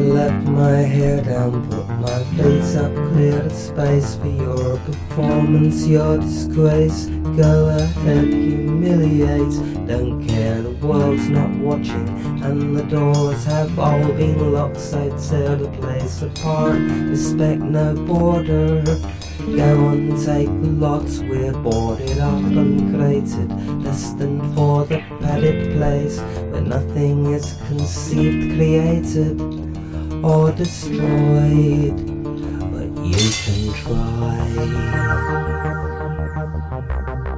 Let my hair down, put my feet up, clear the space for your performance, your disgrace. Go ahead, humiliate, don't care, the world's not watching, and the doors have all been locked, so tear the place apart, respect no border. Go on, take lots, we're boarded up and crated, destined for the padded place, where nothing is conceived, created, or destroyed, but you can try.